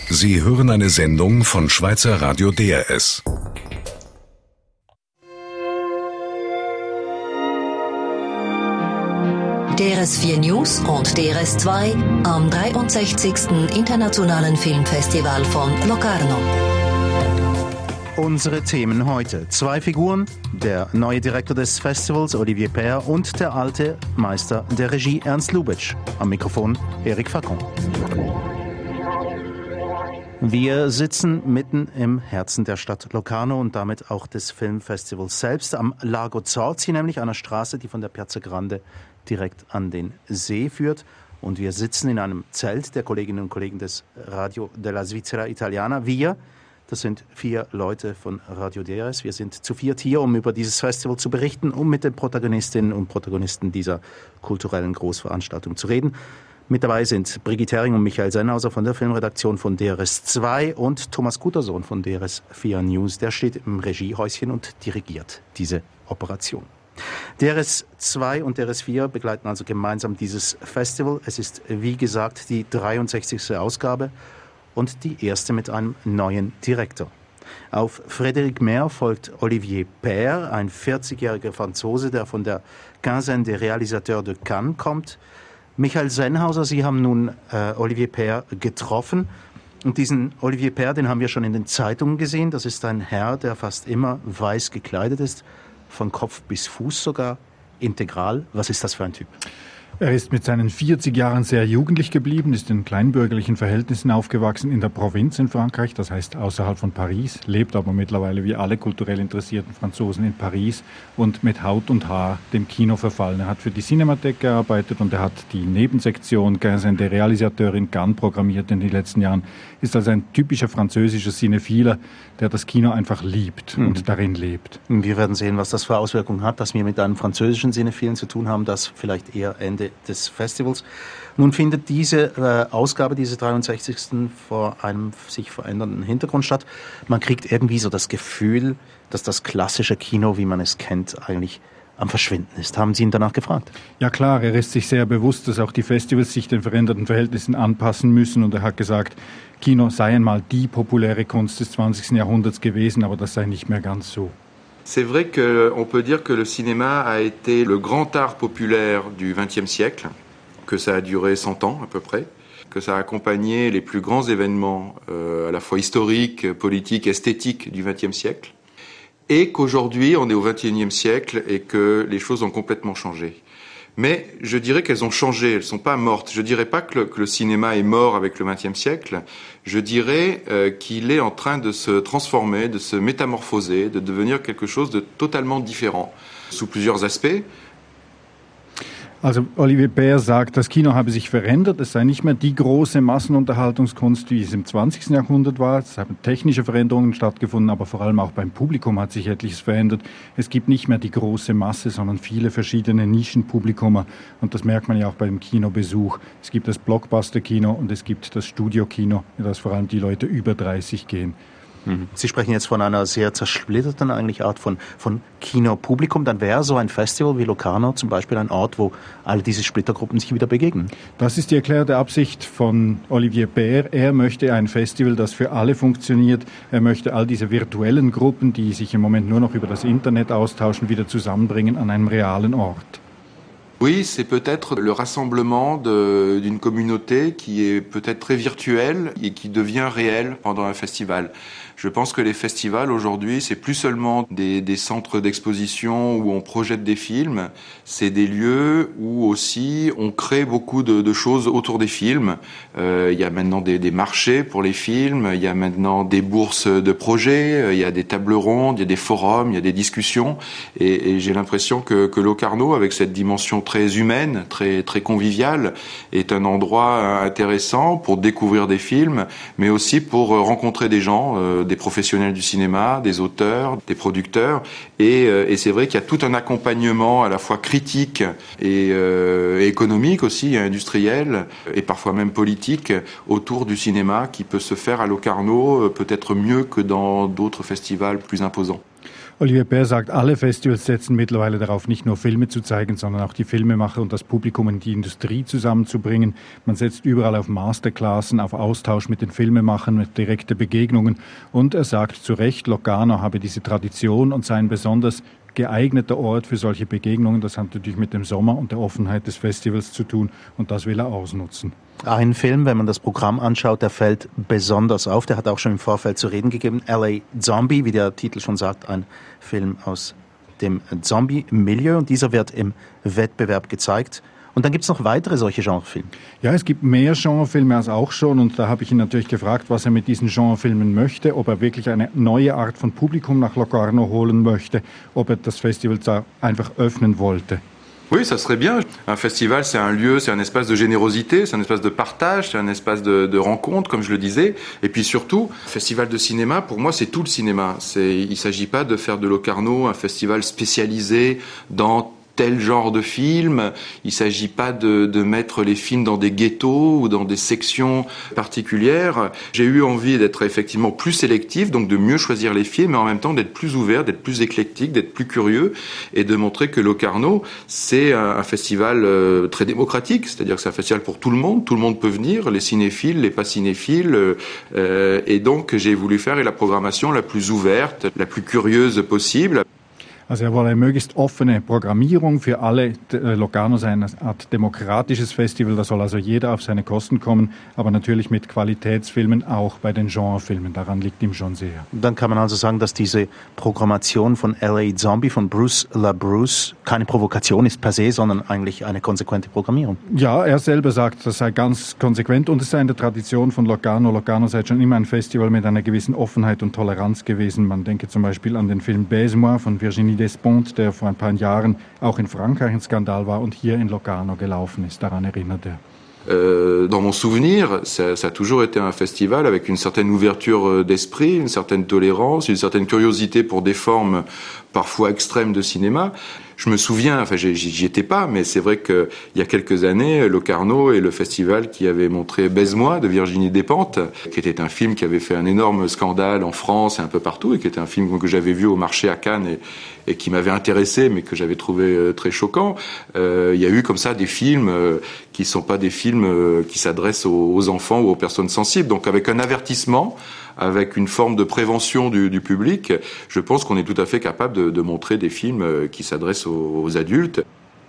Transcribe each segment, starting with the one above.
Sie hören eine Sendung von Schweizer Radio DRS. DRS 4 News und DRS 2 am 63. Internationalen Filmfestival von Locarno. Unsere Themen heute. 2 Figuren, der neue Direktor des Festivals Olivier Père und der alte Meister der Regie Ernst Lubitsch. Am Mikrofon Eric Facon. Wir sitzen mitten im Herzen der Stadt Locarno und damit auch des Filmfestivals selbst, am Lago Zorzi, nämlich einer Straße, die von der Piazza Grande direkt an den See führt. Und wir sitzen in einem Zelt der Kolleginnen und Kollegen des Radio della Svizzera Italiana. Das sind 4 Leute von Radio DRS. Wir sind zu 4 hier, um über dieses Festival zu berichten, um mit den Protagonistinnen und Protagonisten dieser kulturellen Großveranstaltung zu reden. Mit dabei sind Brigitte Hering und Michael Sennhauser von der Filmredaktion von DRS 2 und Thomas Gutersohn von DRS 4 News. Der steht im Regiehäuschen und dirigiert diese Operation. DRS 2 und DRS 4 begleiten also gemeinsam dieses Festival. Es ist, wie gesagt, die 63. Ausgabe und die erste mit einem neuen Direktor. Auf Frédéric Maire folgt Olivier Père, ein 40-jähriger Franzose, der von der Quinzaine des Réalisateurs de Cannes kommt. Michael Sennhauser, Sie haben nun Olivier Père getroffen. Und diesen Olivier Père, den haben wir schon in den Zeitungen gesehen. Das ist ein Herr, der fast immer weiß gekleidet ist, von Kopf bis Fuß sogar, integral. Was ist das für ein Typ? Er ist mit seinen 40 Jahren sehr jugendlich geblieben, ist in kleinbürgerlichen Verhältnissen aufgewachsen in der Provinz in Frankreich, das heißt außerhalb von Paris, lebt aber mittlerweile wie alle kulturell interessierten Franzosen in Paris und mit Haut und Haar dem Kino verfallen. Er hat für die Cinémathèque gearbeitet und er hat die Nebensektion Quinzaine des Réalisateurs in Cannes programmiert in den letzten Jahren. Ist also ein typischer französischer Cinephiler, der das Kino einfach liebt und darin lebt. Wir werden sehen, was das für Auswirkungen hat, dass wir mit einem französischen Cinephilen zu tun haben, das vielleicht eher Ende des Festivals. Nun findet diese Ausgabe, diese 63. vor einem sich verändernden Hintergrund statt. Man kriegt irgendwie so das Gefühl, dass das klassische Kino, wie man es kennt, eigentlich am Verschwinden ist. Haben Sie ihn danach gefragt? Ja klar, er ist sich sehr bewusst, dass auch die Festivals sich den veränderten Verhältnissen anpassen müssen und er hat gesagt, Kino sei einmal die populäre Kunst des 20. Jahrhunderts gewesen, aber das sei nicht mehr ganz so. C'est vrai qu'on peut dire que le cinéma a été le grand art populaire du XXe siècle, que ça a duré 100 ans à peu près, que ça a accompagné les plus grands événements à la fois historiques, politiques, esthétiques du XXe siècle, et qu'aujourd'hui on est au XXIe siècle et que les choses ont complètement changé. Mais je dirais qu'elles ont changé, elles ne sont pas mortes. Je ne dirais pas que le cinéma est mort avec le XXe siècle. Je dirais qu'il est en train de se transformer, de se métamorphoser, de devenir quelque chose de totalement différent, sous plusieurs aspects. Also Olivier Père sagt, das Kino habe sich verändert, es sei nicht mehr die große Massenunterhaltungskunst, wie es im 20. Jahrhundert war. Es haben technische Veränderungen stattgefunden, aber vor allem auch beim Publikum hat sich etliches verändert. Es gibt nicht mehr die große Masse, sondern viele verschiedene Nischenpublikumer und das merkt man ja auch beim Kinobesuch. Es gibt das Blockbuster-Kino und es gibt das Studio-Kino, in das vor allem die Leute über 30 gehen. Sie sprechen jetzt von einer sehr zersplitterten eigentlich Art von Kinopublikum. Dann wäre so ein Festival wie Locarno zum Beispiel ein Ort, wo all diese Splittergruppen sich wieder begegnen. Das ist die erklärte Absicht von Olivier Père. Er möchte ein Festival, das für alle funktioniert. Er möchte all diese virtuellen Gruppen, die sich im Moment nur noch über das Internet austauschen, wieder zusammenbringen an einem realen Ort. Oui, c'est peut-être le rassemblement d'une communauté qui est peut-être très virtuelle et qui devient réelle pendant un festival. Je pense que les festivals aujourd'hui, c'est plus seulement des centres d'exposition où on projette des films, c'est des lieux où aussi on crée beaucoup de choses autour des films. Il y a maintenant des marchés pour les films, il y a maintenant des bourses de projets, il y a des tables rondes, il y a des forums, il y a des discussions et j'ai l'impression que Locarno, avec cette dimension très humaine, très conviviale, est un endroit intéressant pour découvrir des films, mais aussi pour rencontrer des gens, des professionnels du cinéma, des auteurs, des producteurs, et c'est vrai qu'il y a tout un accompagnement à la fois critique et économique aussi, industriel, et parfois même politique, autour du cinéma qui peut se faire à Locarno peut-être mieux que dans d'autres festivals plus imposants. Olivier Bär sagt, alle Festivals setzen mittlerweile darauf, nicht nur Filme zu zeigen, sondern auch die Filmemacher und das Publikum und die Industrie zusammenzubringen. Man setzt überall auf Masterclassen, auf Austausch mit den Filmemachern, mit direkte Begegnungen. Und er sagt zu Recht, Locarno habe diese Tradition und sei ein besonders geeigneter Ort für solche Begegnungen. Das hat natürlich mit dem Sommer und der Offenheit des Festivals zu tun und das will er ausnutzen. Ein Film, wenn man das Programm anschaut, der fällt besonders auf. Der hat auch schon im Vorfeld zu reden gegeben. LA Zombie, wie der Titel schon sagt, ein Film aus dem Zombie-Milieu. Und dieser wird im Wettbewerb gezeigt. Und dann gibt es noch weitere solche Genrefilme. Ja, es gibt mehr Genrefilme als auch schon. Und da habe ich ihn natürlich gefragt, was er mit diesen Genrefilmen möchte. Ob er wirklich eine neue Art von Publikum nach Locarno holen möchte. Ob er das Festival einfach öffnen wollte. Oui, ça serait bien. Un festival, c'est un lieu, c'est un espace de générosité, c'est un espace de partage, c'est un espace de rencontre, comme je le disais. Et puis surtout, festival de cinéma, pour moi, c'est tout le cinéma. Il s'agit pas de faire de Locarno un festival spécialisé dans tel genre de film. Il s'agit pas de mettre les films dans des ghettos ou dans des sections particulières. J'ai eu envie d'être effectivement plus sélectif, donc de mieux choisir les films, mais en même temps d'être plus ouvert, d'être plus éclectique, d'être plus curieux et de montrer que Locarno, c'est un festival très démocratique, c'est-à-dire que c'est un festival pour tout le monde peut venir, les cinéphiles, les pas cinéphiles, et donc j'ai voulu faire la programmation la plus ouverte, la plus curieuse possible. Also er wolle eine möglichst offene Programmierung für alle. Locarno sei eine Art demokratisches Festival, da soll also jeder auf seine Kosten kommen, aber natürlich mit Qualitätsfilmen, auch bei den Genrefilmen. Daran liegt ihm schon sehr. Dann kann man also sagen, dass diese Programmation von LA Zombie, von Bruce LaBruce, keine Provokation ist per se, sondern eigentlich eine konsequente Programmierung. Ja, er selber sagt, das sei ganz konsequent und es sei in der Tradition von Locarno. Locarno sei schon immer ein Festival mit einer gewissen Offenheit und Toleranz gewesen. Man denke zum Beispiel an den Film Baise-moi von Virginie Despentes, der vor ein paar Jahren auch in Frankreich ein Skandal war und hier in Locarno gelaufen ist. Daran erinnert er. Dans mon souvenir, ça a toujours été un festival avec une certaine ouverture d'esprit, une certaine tolérance, une certaine curiosité pour des formes parfois extrêmes de cinéma. Je me souviens, enfin j'y étais pas, mais c'est vrai qu'il y a quelques années, Locarno et le festival qui avait montré Baise-moi de Virginie Despentes, qui était un film qui avait fait un énorme scandale en France et un peu partout, et qui était un film que j'avais vu au marché à Cannes et qui m'avait intéressé, mais que j'avais trouvé très choquant. Il y a eu comme ça des films qui sont pas des films qui s'adressent aux enfants ou aux personnes sensibles, donc avec un avertissement, avec une forme de prévention du public, je pense qu'on est tout à fait capable de montrer des films qui s'adressent aux adultes.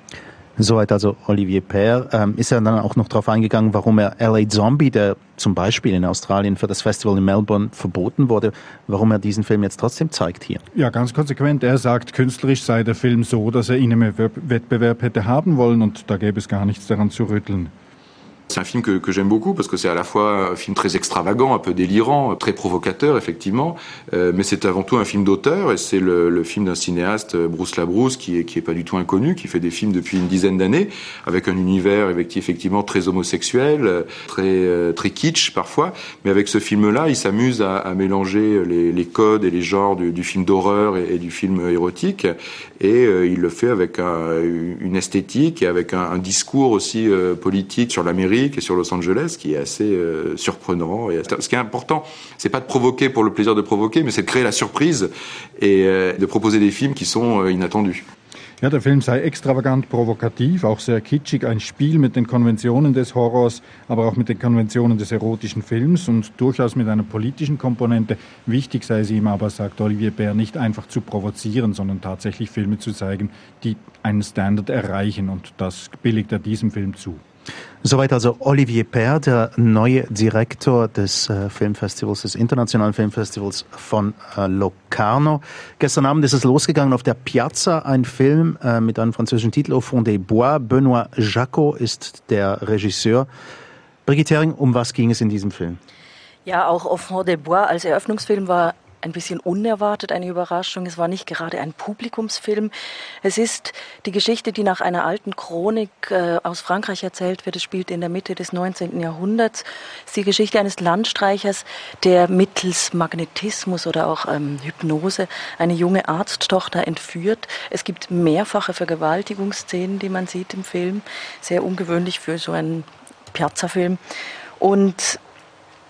Soweit also Olivier Pär. Ist er dann auch noch darauf eingegangen, warum er LA Zombie, der zum Beispiel in Australien für das Festival in Melbourne verboten wurde, warum er diesen Film jetzt trotzdem zeigt hier? Ja, ganz konsequent. Er sagt, künstlerisch sei der Film so, dass er ihn im Wettbewerb hätte haben wollen und da gäbe es gar nichts daran zu rütteln. C'est un film que j'aime beaucoup parce que c'est à la fois un film très extravagant, un peu délirant, très provocateur effectivement, mais c'est avant tout un film d'auteur et c'est le film d'un cinéaste, Bruce LaBruce, qui est pas du tout inconnu, qui fait des films depuis une dizaine d'années avec un univers effectivement très homosexuel, très kitsch parfois, mais avec ce film-là, il s'amuse à mélanger les codes et les genres du film d'horreur et du film érotique et il le fait avec une esthétique et avec un discours aussi politique sur l'Amérique et sur Los Angeles qui est assez surprenant. Et ce qui est important, c'est pas de provoquer pour le plaisir de provoquer, mais c'est de créer la surprise et de proposer des films qui sont inattendus. Ja, der Film sei extravagant provokativ, auch sehr kitschig, ein Spiel mit den Konventionen des Horrors, aber auch mit den Konventionen des erotischen Films und durchaus mit einer politischen Komponente. Wichtig sei es ihm aber, sagt Olivier Pär, nicht einfach zu provozieren, sondern tatsächlich Filme zu zeigen, die einen Standard erreichen und das billigt er diesem Film zu. Soweit also Olivier Pär, der neue Direktor des Filmfestivals, des Internationalen Filmfestivals von Locarno. Gestern Abend ist es losgegangen auf der Piazza, ein Film mit einem französischen Titel, Au fond des bois. Benoît Jacot ist der Regisseur. Brigitte Hering, um was ging es in diesem Film? Ja, auch Au fond des bois als Eröffnungsfilm war ein bisschen unerwartet, eine Überraschung. Es war nicht gerade ein Publikumsfilm. Es ist die Geschichte, die nach einer alten Chronik aus Frankreich erzählt wird. Es spielt in der Mitte des 19. Jahrhunderts. Es ist die Geschichte eines Landstreichers, der mittels Magnetismus oder auch Hypnose eine junge Arzttochter entführt. Es gibt mehrfache Vergewaltigungsszenen, die man sieht im Film. Sehr ungewöhnlich für so einen Piazza-Film. Und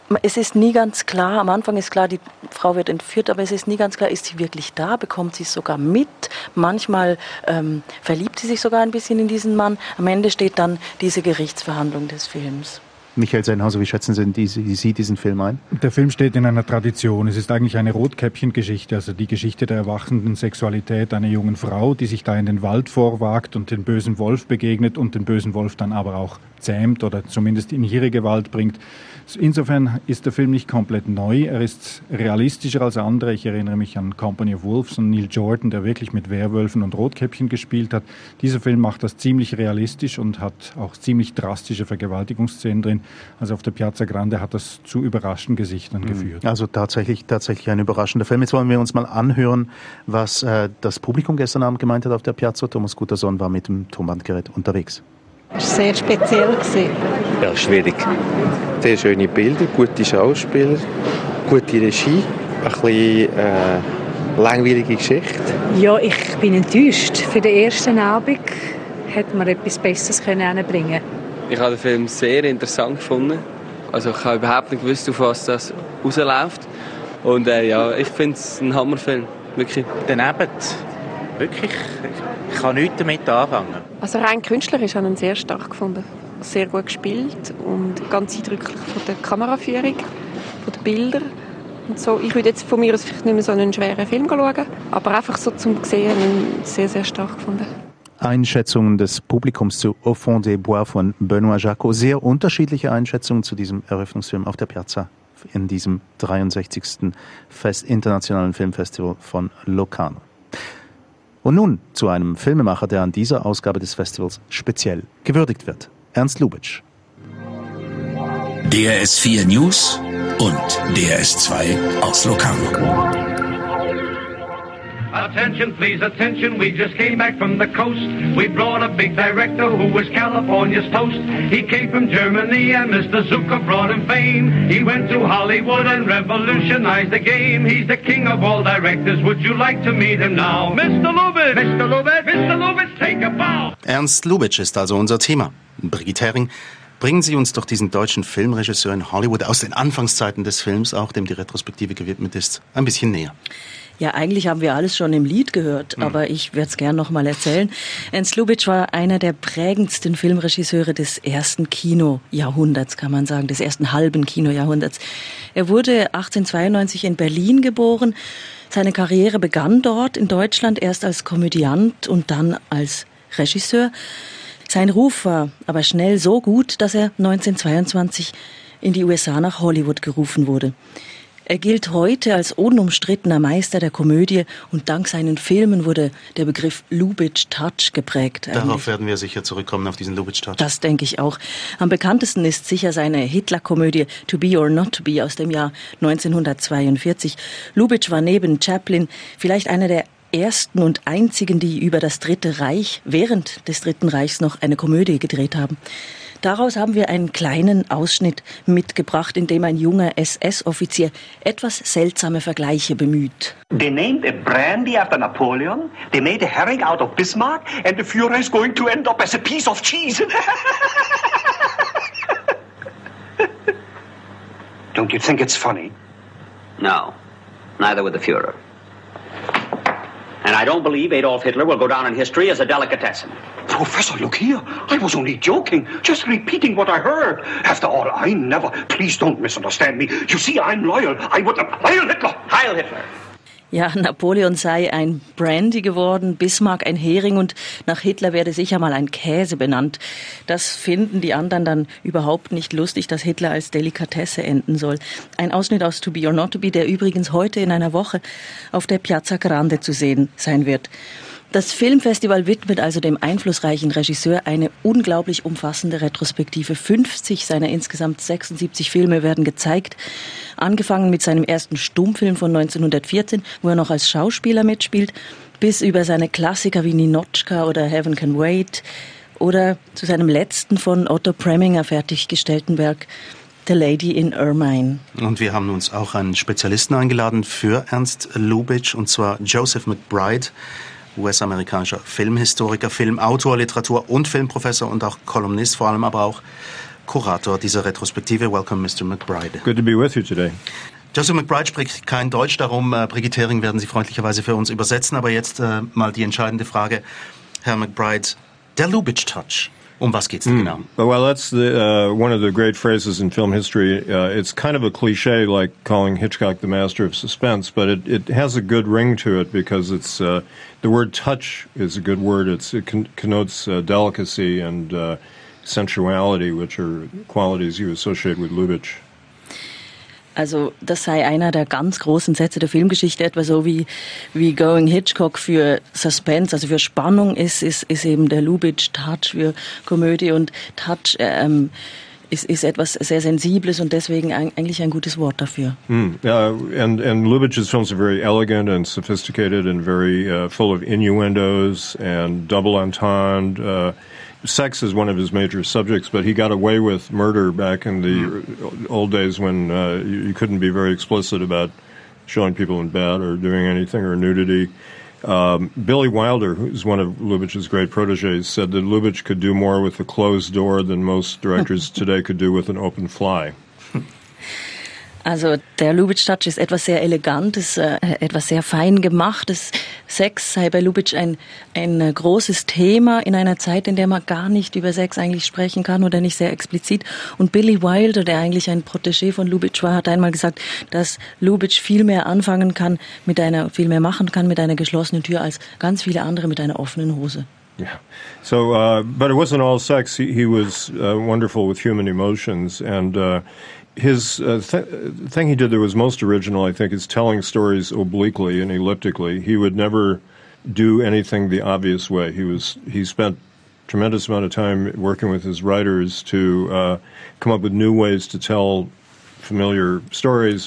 Es ist nie ganz klar, am Anfang ist klar, die Frau wird entführt, aber es ist nie ganz klar, ist sie wirklich da, bekommt sie es sogar mit. Manchmal verliebt sie sich sogar ein bisschen in diesen Mann. Am Ende steht dann diese Gerichtsverhandlung des Films. Michael Sennhauser, wie schätzen Sie diesen Film ein? Der Film steht in einer Tradition. Es ist eigentlich eine Rotkäppchen-Geschichte, also die Geschichte der erwachenden Sexualität einer jungen Frau, die sich da in den Wald vorwagt und den bösen Wolf begegnet und den bösen Wolf dann aber auch zähmt oder zumindest in ihre Gewalt bringt. Insofern ist der Film nicht komplett neu. Er ist realistischer als andere. Ich erinnere mich an Company of Wolves und Neil Jordan, der wirklich mit Werwölfen und Rotkäppchen gespielt hat. Dieser Film macht das ziemlich realistisch und hat auch ziemlich drastische Vergewaltigungsszenen drin. Also auf der Piazza Grande hat das zu überraschten Gesichtern geführt. Also tatsächlich ein überraschender Film. Jetzt wollen wir uns mal anhören, was das Publikum gestern Abend gemeint hat auf der Piazza. Thomas Gutterson war mit dem Tonbandgerät unterwegs. Es war sehr speziell. Ja, schwierig. Sehr schöne Bilder, gute Schauspieler, gute Regie, ein bisschen langwierige Geschichte. Ja, ich bin enttäuscht. Für den ersten Abend hätte man etwas Besseres hinbringen können. Ich habe den Film sehr interessant gefunden. Also ich habe überhaupt nicht gewusst, auf was das rausläuft. Und ja, ich finde es ein Hammerfilm. Wirklich. Daneben, wirklich, ich kann nichts damit anfangen. Also rein künstlerisch habe ich ihn sehr stark gefunden. Sehr gut gespielt und ganz eindrücklich von der Kameraführung, von den Bildern und so. Ich würde jetzt von mir aus vielleicht nicht mehr so einen schweren Film schauen, aber einfach so zum Sehen sehr, sehr stark gefunden. Einschätzungen des Publikums zu Au fond des Bois von Benoît Jacot. Sehr unterschiedliche Einschätzungen zu diesem Eröffnungsfilm auf der Piazza in diesem 63. Internationalen Filmfestival von Locarno. Und nun zu einem Filmemacher, der an dieser Ausgabe des Festivals speziell gewürdigt wird. Ernst Lubitsch. DRS4 News und DRS2 aus Locarno. Attention, please, attention, we just came back from the coast. We brought a big director who was California's toast. He came from Germany and Mr. Zucker brought him fame. He went to Hollywood and revolutionized the game. He's the king of all directors, would you like to meet him now? Mr. Lubitsch, Mr. Lubitsch, Mr. Lubitsch, take a bow. Ernst Lubitsch ist also unser Thema. Brigitte Hering, bringen Sie uns doch diesen deutschen Filmregisseur in Hollywood aus den Anfangszeiten des Films, auch dem die Retrospektive gewidmet ist, ein bisschen näher. Ja, eigentlich haben wir alles schon im Lied gehört, aber ich werde es gern noch mal erzählen. Ernst Lubitsch war einer der prägendsten Filmregisseure des ersten Kinojahrhunderts, kann man sagen, des ersten halben Kinojahrhunderts. Er wurde 1892 in Berlin geboren. Seine Karriere begann dort in Deutschland erst als Komödiant und dann als Regisseur. Sein Ruf war aber schnell so gut, dass er 1922 in die USA nach Hollywood gerufen wurde. Er gilt heute als unumstrittener Meister der Komödie und dank seinen Filmen wurde der Begriff Lubitsch-Touch geprägt. Darauf werden wir sicher zurückkommen, auf diesen Lubitsch-Touch. Das denke ich auch. Am bekanntesten ist sicher seine Hitler-Komödie To Be or Not to Be aus dem Jahr 1942. Lubitsch war neben Chaplin vielleicht einer der ersten und einzigen, die über das Dritte Reich, während des Dritten Reichs noch eine Komödie gedreht haben. Daraus haben wir einen kleinen Ausschnitt mitgebracht, in dem ein junger SS-Offizier etwas seltsame Vergleiche bemüht. They named a brandy after Napoleon, they made a herring out of Bismarck, and the Führer is going to end up as a piece of cheese. Don't you think it's funny? No, neither would the Führer. And I don't believe Adolf Hitler will go down in history as a delicatessen. Professor, look here. I was only joking. Just repeating what I heard. After all, I never... Please don't misunderstand me. You see, I'm loyal. I would... Heil Hitler! Heil Hitler! Ja, Napoleon sei ein Brandy geworden, Bismarck ein Hering und nach Hitler werde sicher mal ein Käse benannt. Das finden die anderen dann überhaupt nicht lustig, dass Hitler als Delikatesse enden soll. Ein Ausschnitt aus To Be or Not to Be, der übrigens heute in einer Woche auf der Piazza Grande zu sehen sein wird. Das Filmfestival widmet also dem einflussreichen Regisseur eine unglaublich umfassende Retrospektive. 50 seiner insgesamt 76 Filme werden gezeigt. Angefangen mit seinem ersten Stummfilm von 1914, wo er noch als Schauspieler mitspielt, bis über seine Klassiker wie Ninotchka oder Heaven Can Wait oder zu seinem letzten von Otto Preminger fertiggestellten Werk The Lady in Ermine. Und wir haben uns auch einen Spezialisten eingeladen für Ernst Lubitsch, und zwar Joseph McBride, US-amerikanischer Filmhistoriker, Filmautor, Literatur- und Filmprofessor und auch Kolumnist, vor allem aber auch Kurator dieser Retrospektive. Welcome, Mr. McBride. Good to be with you today. Joseph McBride spricht kein Deutsch, darum, Brigitte Hering, werden Sie freundlicherweise für uns übersetzen. Aber jetzt mal die entscheidende Frage, Herr McBride, der Lubitsch Touch. Um was geht's denn genau? Well, that's one of the great phrases in film history. It's kind of a cliche, like calling Hitchcock the master of suspense, but it has a good ring to it because it's the word touch is a good word. It connotes delicacy and sensuality, which are qualities you associate with Lubitsch. Also das sei einer der ganz großen Sätze der Filmgeschichte, etwa so wie Going Hitchcock für Suspense, also für Spannung ist eben der Lubitsch Touch für Komödie, und Touch ist etwas sehr Sensibles und deswegen eigentlich ein gutes Wort dafür. And Lubitsch's films are very elegant and sophisticated and very full of innuendos and double entendre. Sex is one of his major subjects, but he got away with murder back in the old days when you couldn't be very explicit about showing people in bed or doing anything, or nudity. Billy Wilder, who's one of Lubitsch's great protégés, said that Lubitsch could do more with a closed door than most directors today could do with an open fly. Also der Lubitsch Touch ist etwas sehr Elegantes, etwas sehr fein gemachtes. Sex sei bei Lubitsch ein großes Thema in einer Zeit, in der man gar nicht über Sex eigentlich sprechen kann oder nicht sehr explizit. Und Billy Wilder, der eigentlich ein Protégé von Lubitsch war, hat einmal gesagt, dass Lubitsch viel mehr machen kann mit einer geschlossenen Tür als ganz viele andere mit einer offenen Hose. Yeah. So, but it wasn't all sex. He was wonderful with human emotions, and his thing he did that was most original, I think, is telling stories obliquely and elliptically. He would never do anything the obvious way. He spent tremendous amount of time working with his writers to come up with new ways to tell familiar stories.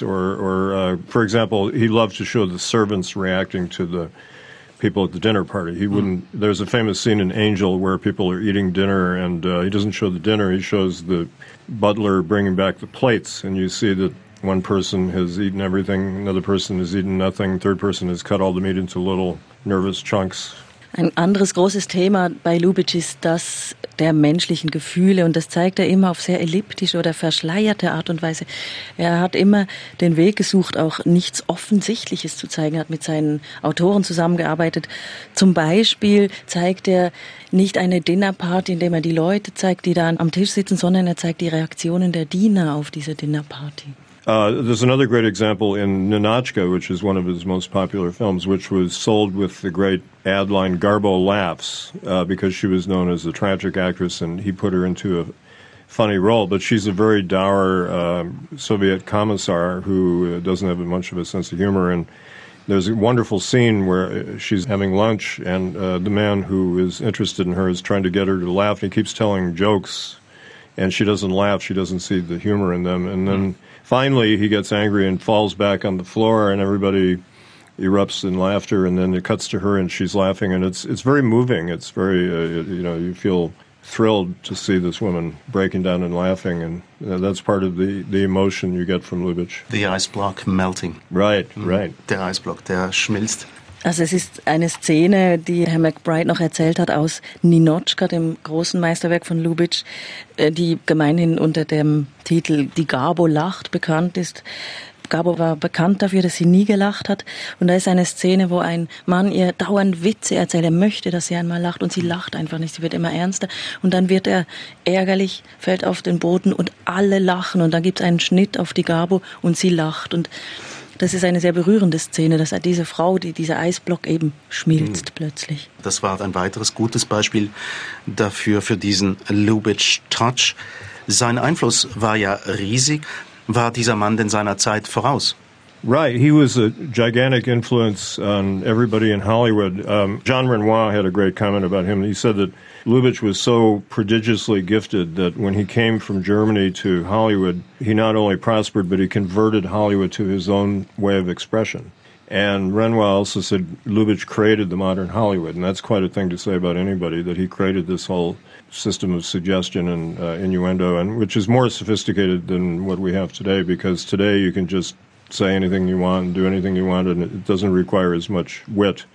Or for example, he loved to show the servants reacting to the people at the dinner party. He wouldn't. There's a famous scene in Angel where people are eating dinner, and he doesn't show the dinner. He shows the butler bringing back the plates, and you see that one person has eaten everything, another person has eaten nothing, third person has cut all the meat into little nervous chunks. Ein anderes großes Thema bei Lubitsch ist das der menschlichen Gefühle, und das zeigt er immer auf sehr elliptische oder verschleierte Art und Weise. Er hat immer den Weg gesucht, auch nichts Offensichtliches zu zeigen. Er hat mit seinen Autoren zusammengearbeitet. Zum Beispiel zeigt er nicht eine Dinnerparty, indem er die Leute zeigt, die da am Tisch sitzen, sondern er zeigt die Reaktionen der Diener auf diese Dinnerparty. There's another great example in Ninotchka, which is one of his most popular films, which was sold with the great ad line, Garbo Laughs, because she was known as a tragic actress, and he put her into a funny role. But she's a very dour Soviet commissar who doesn't have much of a sense of humor. And there's a wonderful scene where she's having lunch, and the man who is interested in her is trying to get her to laugh. And he keeps telling jokes, and she doesn't laugh. She doesn't see the humor in them. And then finally, he gets angry and falls back on the floor, and everybody erupts in laughter. And then it cuts to her, and she's laughing, and it's very moving. It's very you feel thrilled to see this woman breaking down and laughing, and that's part of the emotion you get from Lubitsch. The ice block melting. Right. Der Eisblock, der schmilzt. Also es ist eine Szene, die Herr McBride noch erzählt hat aus Ninotchka, dem großen Meisterwerk von Lubitsch, die gemeinhin unter dem Titel Die Garbo lacht bekannt ist. Garbo war bekannt dafür, dass sie nie gelacht hat. Und da ist eine Szene, wo ein Mann ihr dauernd Witze erzählt. Er möchte, dass sie einmal lacht, und sie lacht einfach nicht. Sie wird immer ernster. Und dann wird er ärgerlich, fällt auf den Boden und alle lachen. Und dann gibt es einen Schnitt auf die Garbo und sie lacht. Und das ist eine sehr berührende Szene, dass diese Frau, dieser Eisblock eben schmilzt plötzlich. Das war ein weiteres gutes Beispiel dafür, für diesen Lubitsch Touch. Sein Einfluss war ja riesig. War dieser Mann denn seiner Zeit voraus? Right. He was a gigantic influence on everybody in Hollywood. Jean Renoir had a great comment about him. He said that Lubitsch was so prodigiously gifted that when he came from Germany to Hollywood, he not only prospered, but he converted Hollywood to his own way of expression. And Renoir also said Lubitsch created the modern Hollywood, and that's quite a thing to say about anybody, that he created this whole system of suggestion and innuendo, and which is more sophisticated than what we have today, because today you can just say anything you want and do anything you want, and it doesn't require as much wit.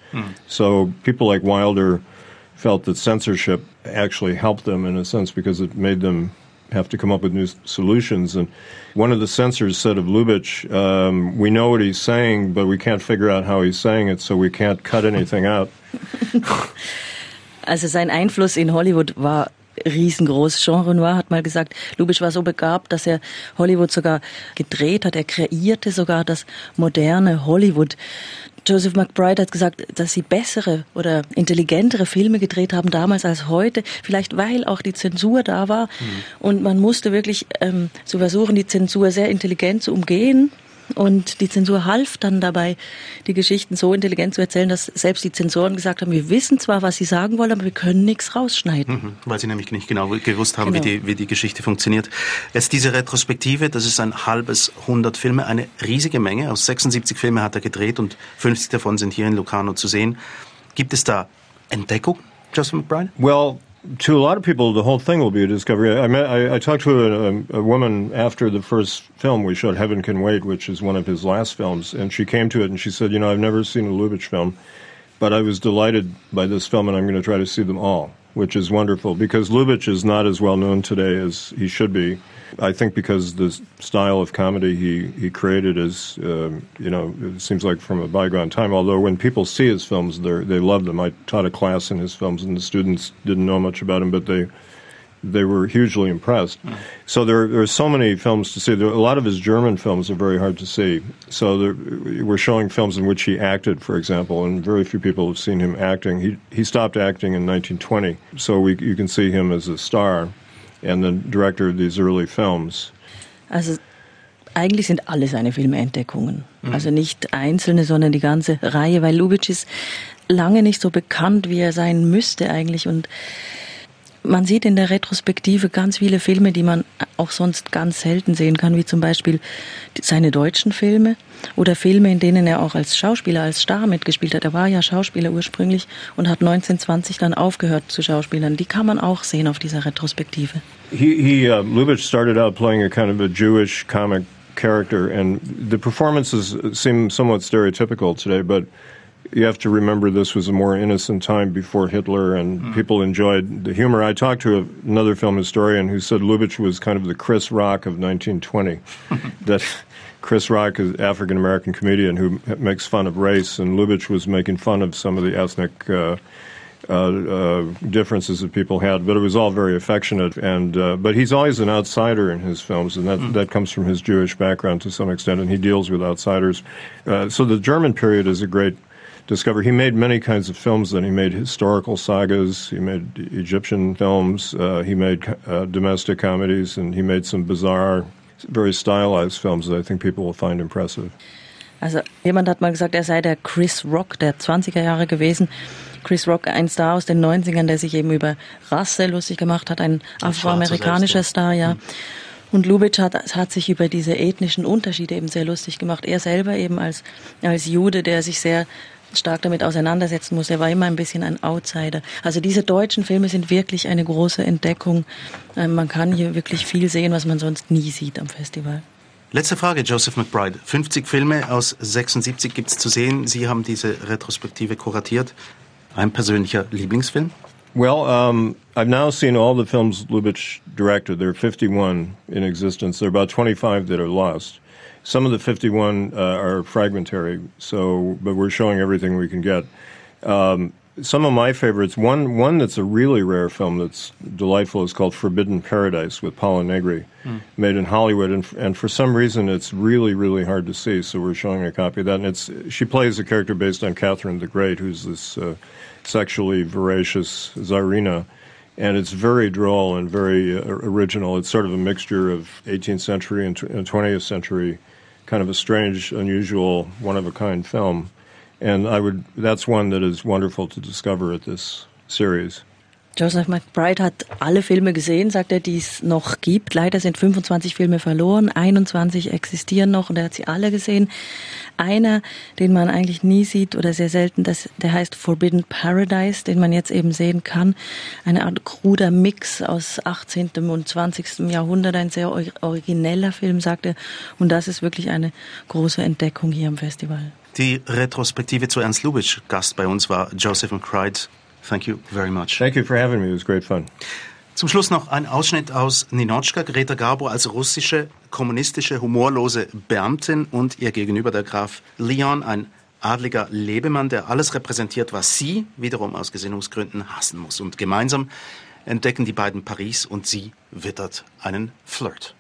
So people like Wilder felt that censorship actually helped them in a sense, because it made them have to come up with new solutions. And one of the censors said of Lubitsch, we know what he's saying, but we can't figure out how he's saying it, so we can't cut anything out. Also sein Einfluss in Hollywood war riesengroß. Jean Renoir hat mal gesagt, Lubitsch war so begabt, dass er Hollywood sogar gedreht hat. Er kreierte sogar das moderne Hollywood. Joseph McBride hat gesagt, dass sie bessere oder intelligentere Filme gedreht haben damals als heute. Vielleicht weil auch die Zensur da war. Und man musste wirklich so versuchen, die Zensur sehr intelligent zu umgehen. Und die Zensur half dann dabei, die Geschichten so intelligent zu erzählen, dass selbst die Zensoren gesagt haben, wir wissen zwar, was sie sagen wollen, aber wir können nichts rausschneiden. Weil sie nämlich nicht genau gewusst haben, wie die Geschichte funktioniert. Jetzt diese Retrospektive, das ist ein halbes 100 Filme, eine riesige Menge. Aus 76 Filme hat er gedreht und 50 davon sind hier in Locarno zu sehen. Gibt es da Entdeckung, Joseph McBride? Well, to a lot of people, the whole thing will be a discovery. I talked to a woman after the first film we showed, Heaven Can Wait, which is one of his last films, and she came to it and she said, you know, I've never seen a Lubitsch film, but I was delighted by this film and I'm going to try to see them all, which is wonderful, because Lubitsch is not as well known today as he should be. I think because the style of comedy he created is, you know, it seems like from a bygone time, although when people see his films, they love them. I taught a class in his films, and the students didn't know much about him, but they were hugely impressed. So there are so many films to see. A lot of his German films are very hard to see. So we're showing films in which he acted, for example, and very few people have seen him acting. He stopped acting in 1920, so you can see him as a star and the director of these early films. Also eigentlich sind alle seine Filme Entdeckungen. Also nicht einzelne, sondern die ganze Reihe, weil Lubitsch ist lange nicht so bekannt, wie er sein müsste eigentlich. Und man sieht in der Retrospektive ganz viele Filme, die man auch sonst ganz selten sehen kann, wie zum Beispiel seine deutschen Filme oder Filme, in denen er auch als Schauspieler, als Star mitgespielt hat. Er war ja Schauspieler ursprünglich und hat 1920 dann aufgehört zu Schauspielern. Die kann man auch sehen auf dieser Retrospektive. Lubitsch started out playing a kind of a Jewish comic character, and the performances seem somewhat stereotypical today, but you have to remember this was a more innocent time before Hitler, and people enjoyed the humor. I talked to another film historian who said Lubitsch was kind of the Chris Rock of 1920. That Chris Rock is an African-American comedian who makes fun of race, and Lubitsch was making fun of some of the ethnic differences that people had, but it was all very affectionate. And but he's always an outsider in his films, and that comes from his Jewish background to some extent, and he deals with outsiders. So the German period is a great discovery. He made many kinds of films then. He made historical sagas, he made Egyptian films, he made domestic comedies, and he made some bizarre, very stylized films that I think people will find impressive. Also jemand hat mal gesagt, er sei der Chris Rock der 20er Jahre gewesen. Chris Rock, ein Star aus den 90ern, der sich eben über Rasse lustig gemacht hat, ein afroamerikanischer Star, ja. Und Lubitsch hat sich über diese ethnischen Unterschiede eben sehr lustig gemacht. Er selber eben als Jude, der sich sehr stark damit auseinandersetzen muss. Er war immer ein bisschen ein Outsider. Also diese deutschen Filme sind wirklich eine große Entdeckung. Man kann hier wirklich viel sehen, was man sonst nie sieht am Festival. Letzte Frage, Joseph McBride. 50 Filme aus 76 gibt es zu sehen. Sie haben diese Retrospektive kuratiert. Ein persönlicher Lieblingsfilm? Well, I've now seen all the films Lubitsch directed. There are 51 in existence. There are about 25 that are lost. Some of the 51 are fragmentary, but we're showing everything we can get. Some of my favorites, one that's a really rare film that's delightful is called Forbidden Paradise with Paula Negri, made in Hollywood, and for some reason it's really, really hard to see, so we're showing a copy of that. And she plays a character based on Catherine the Great, who's this sexually voracious Tsarina, and it's very droll and very original. It's sort of a mixture of 18th century and 20th century, kind of a strange, unusual, one-of-a-kind film. And that's one that is wonderful to discover at this series. Joseph McBride hat alle Filme gesehen, sagt er, die es noch gibt. Leider sind 25 Filme verloren, 21 existieren noch und er hat sie alle gesehen. Einer, den man eigentlich nie sieht oder sehr selten, der heißt Forbidden Paradise, den man jetzt eben sehen kann. Eine Art kruder Mix aus 18. und 20. Jahrhundert, ein sehr origineller Film, sagt er. Und das ist wirklich eine große Entdeckung hier am Festival. Die Retrospektive zu Ernst Lubitsch. Gast bei uns war Joseph McBride. Thank you very much. Thank you for having me. It was great fun. Zum Schluss noch ein Ausschnitt aus Ninotchka, Greta Garbo als russische, kommunistische, humorlose Beamtin und ihr gegenüber der Graf Leon, ein adliger Lebemann, der alles repräsentiert, was sie wiederum aus Gesinnungsgründen hassen muss. Und gemeinsam entdecken die beiden Paris und sie wittert einen Flirt.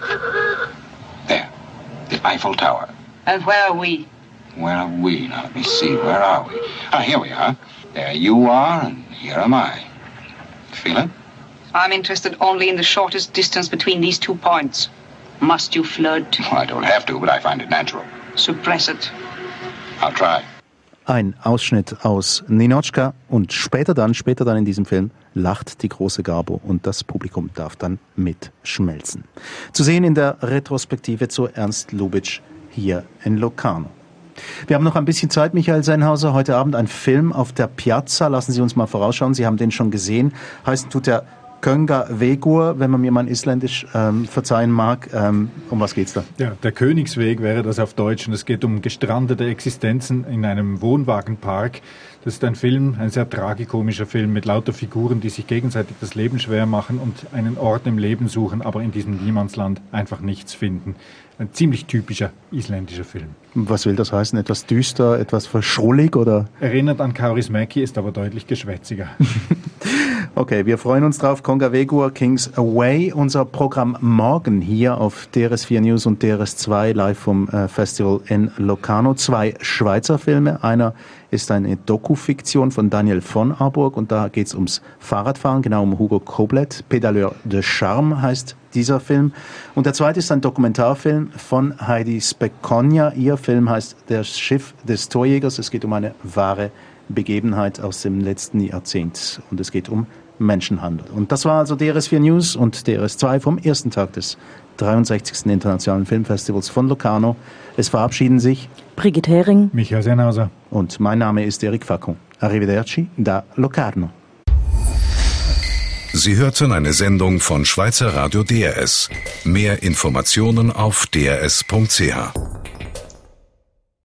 There, the Eiffel Tower. And where are we? Where are we? Now, let me see. Where are we? Ah, here we are. There you are, and here am I. Feel it? I'm interested only in the shortest distance between these 2 points. Must you flirt? Well, I don't have to, but I find it natural. Suppress it. I'll try. Ein Ausschnitt aus Ninotchka und später dann in diesem Film lacht die große Garbo und das Publikum darf dann mitschmelzen. Zu sehen in der Retrospektive zu Ernst Lubitsch hier in Locarno. Wir haben noch ein bisschen Zeit, Michael Sennhauser. Heute Abend ein Film auf der Piazza. Lassen Sie uns mal vorausschauen. Sie haben den schon gesehen. Heißt, tut der Könga Vegur, wenn man mir mein Isländisch verzeihen mag. Um was geht's da? Ja, der Königsweg wäre das auf Deutsch. Und es geht um gestrandete Existenzen in einem Wohnwagenpark. Das ist ein Film, ein sehr tragikomischer Film mit lauter Figuren, die sich gegenseitig das Leben schwer machen und einen Ort im Leben suchen, aber in diesem Niemandsland einfach nichts finden. Ein ziemlich typischer isländischer Film. Was will das heißen? Etwas düster, etwas verschrullig oder? Erinnert an Kaurismäki, ist aber deutlich geschwätziger. Okay, wir freuen uns drauf. Könga Vegur, Kings Away. Unser Programm morgen hier auf DRS4 News und DRS2 live vom Festival in Locarno. 2 Schweizer Filme. Einer ist eine Dokufiktion von Daniel von Arburg und da geht's ums Fahrradfahren, genau um Hugo Koblet. Pédaleur de Charme heißt dieser Film. Und der zweite ist ein Dokumentarfilm von Heidi Spekkonia. Ihr Film heißt Das Schiff des Torjägers. Es geht um eine wahre Begebenheit aus dem letzten Jahrzehnt und es geht um Menschenhandel. Und das war also DRS4 News und DRS2 vom ersten Tag des 63. Internationalen Filmfestivals von Locarno. Es verabschieden sich Brigitte Hering, Michael Sennhauser und mein Name ist Eric Facon. Arrivederci da Locarno. Sie hörten eine Sendung von Schweizer Radio DRS. Mehr Informationen auf drs.ch.